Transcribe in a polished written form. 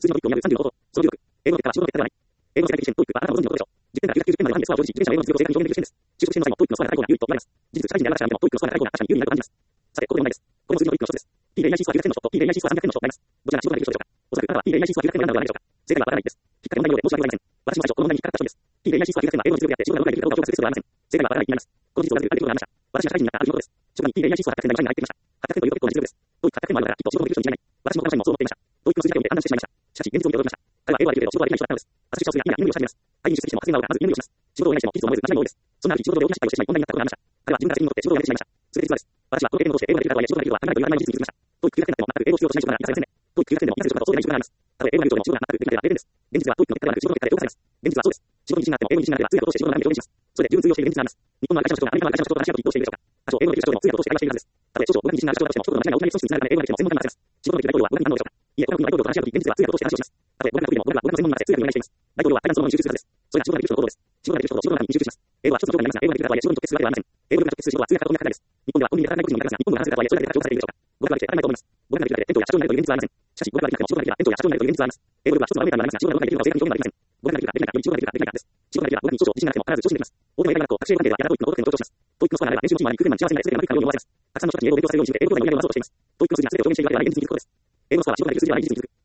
数字のトイックにある35ほど。その留学。英語の結果は仕事の結果ではない。英語の世界的試験トイックはあなたのご存知のことでしょう。10点から990点までの単位でスコアを上司、自転車の英語の実力を正確に表現できる試験です。就職試験の際もトイックのスコアが高い方が有利と言われます。事実、社会人である私らでもトイックのスコアが高い方が確かに有利になると感じます。さて、ここで問題です。この数字のトイックの一つです。P で AIC スコア900点の人と P で AIC スコア300点の人がいます。どちらが仕事ができる人でしょうか。おそらくあなたは P で AIC スコア900点を選んだのではないでしょうか。正解はわからないです。引っ掛け問題のようで申し訳ございません。私も最初この問題に引っかかった人です。P で AIC スコア900点は英語の実力であって仕事がうまくできるかどうかを評価する必要はありません。正解はわからないになります。この事実をなぜかということがありました。私が社会人になったある日のことです。職場に P で AIC スコア800点台の社員が入ってきました。800点というと結構な実力です。トイック800点もあるからきっと仕事もできる人に違いない。私も他の社員もそう思っていました。トイックの数字だけを見て判断してしまいました。しかし現実を見て驚きました。彼は英語はできるけど仕事はできない人だったのです。私としては今居眠りをし始めます。会議に出席しても発言が多くまず居眠りをします。仕事をやりしても技術を覚えず同じようです。そんなある日仕事で大きな失敗をしてしまい問題になったことがありました。彼は自分から責任を取って仕事をやめてしまいました。それで実はです。私はこの経験を通して英語ができる方は仕事ができるとは考えて言わない事実に気づきました。トイック900点でも全く英語を必要としない仕事ならいたせませんね。トイック900点でもいたせる仕事とそうでない仕事があります。たとえ英語が流暢でも仕事が全くできないでは0点です。現実はトイックの結果ではなく仕事の結果で評価されます。現実はそうです。仕事に自信があっても英語に自信がなければ通訳を通して仕事の難易度を表現します。それで十分通用している現実があります。日本の会社の人がアメリカの会社の人と話し合うときどうしているでしょうか。多少英語のできる人でも通訳を通して会話しているはずです。たとえ少々語学に自信がある人だとしても職務の間違いが大きなリソースにつながるため英語ができても専門家になってます。仕事のできる大統領は語学に反応でしょうか。いえ、この国の大統領と話し合うとき現実は通訳を通して話をします。たとえ語学が得意でも語学の専門になって通訳をお願いしています。大統領は対談そのものに集中するはずです。それが仕事ができる人のことです。仕事ができる人と仕事の中に集中します。英語は一つの条件になりますが、英語ができる方は仕事に直結するわけではありません。英語力が直結する仕事は通訳か翻訳かだけです。日本ではコンビニで働かない個人もいますが、日本が話せる方はそれだけで評価されているでしょうか。語学ができて当たり前と思います。語学ができるだけで店長や社長になれるという現実はありません。しかし、語学ができなくても仕事ができれば店長や社長になれるという現実はあります。英語力は一つのバロメーターになりますが、仕事がうまくできるかを正確に表現はできません。語学ができるかできないかより仕事ができるかできないかです。仕事ができれば語学に少々自信がなくても必ず上司にできます。大手の映画学校、学習英語関係ではやたらトイックの高得点を強調します。トイックのスコアがあれば練習のチームは肉群まで幸せになり全てがうまくいくかのように思わせます。たくさんの人たちに英語を勉強させるようにして英語教材の売り上げを回そうとしています。トイックの数字には全てを証明しているわけでは現実に気づくことです。英語のスコアは仕事ができる数字ではない事実に気づく。